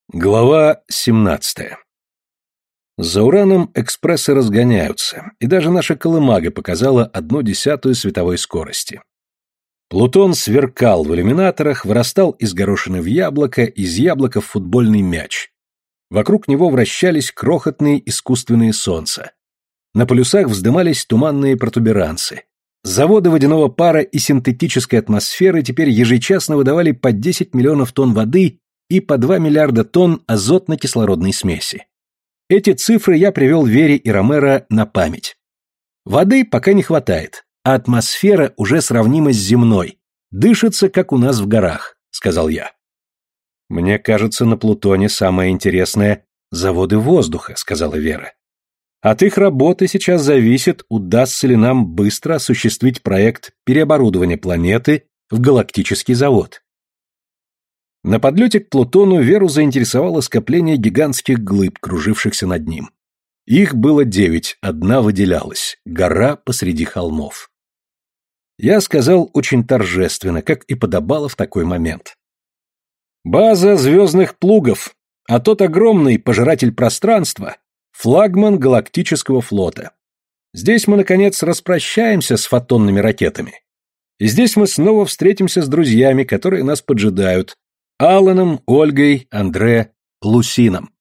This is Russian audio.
Глава 17. За Ураном экспрессы разгоняются, и даже наша колымага показала 1/10 световой скорости. Плутон сверкал в иллюминаторах, вырастал из горошины в яблоко, из яблока в футбольный мяч. Вокруг него вращались крохотные искусственные солнца. На полюсах вздымались туманные протуберанцы. Заводы водяного пара и синтетической атмосферы теперь ежечасно выдавали по 10 миллионов тонн воды и по 2 миллиарда тонн азотно-кислородной смеси. Эти цифры я привел Вере и Ромеро на память. Воды пока не хватает, а атмосфера уже сравнима с земной. Дышится, как у нас в горах, сказал я. Мне кажется, на Плутоне самое интересное – заводы воздуха, сказала Вера. От их работы сейчас зависит, удастся ли нам быстро осуществить проект переоборудования планеты в галактический завод. На подлете к Плутону Веру заинтересовало скопление гигантских глыб, кружившихся над ним. Их было 9, одна выделялась – гора посреди холмов. Я сказал очень торжественно, как и подобало в такой момент. База звездных плугов, а тот огромный пожиратель пространства – флагман галактического флота. Здесь мы, наконец, распрощаемся с фотонными ракетами. И здесь мы снова встретимся с друзьями, которые нас поджидают, Аланом, Ольгой, Андре, Лусином.